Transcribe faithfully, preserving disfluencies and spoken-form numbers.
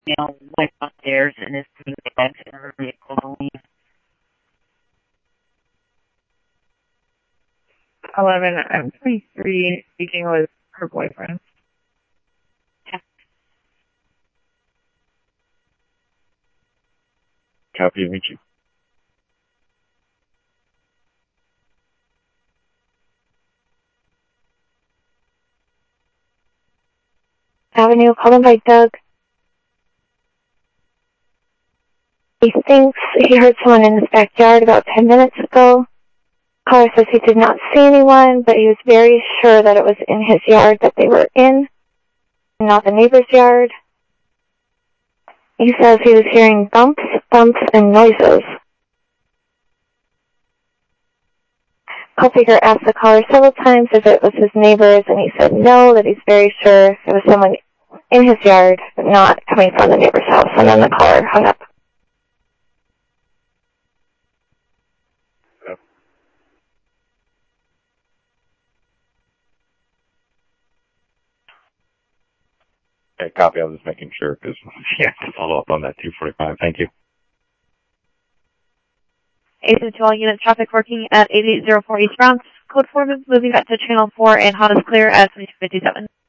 you know, went upstairs and is putting the bags in her vehicle to leave. eleven, I'm twenty-three, speaking with her boyfriend. Copy, meet you. Avenue, called him by Doug. He thinks he heard someone in his backyard about ten minutes ago. Caller says he did not see anyone, but he was very sure that it was in his yard that they were in, not the neighbor's yard. He says he was hearing bumps, bumps, and noises. Call taker asked the caller several times if it was his neighbors, and he said no, that he's very sure it was someone in his yard, but not coming from the neighbor's house. And then the caller hung up. Okay, copy. I was just making sure because you have to follow up on that two forty-five. Thank you. eight two all units, traffic working at eighty-eight oh four East Bronx. Code four moving back to channel four and hot is clear at twenty-two fifty-seven.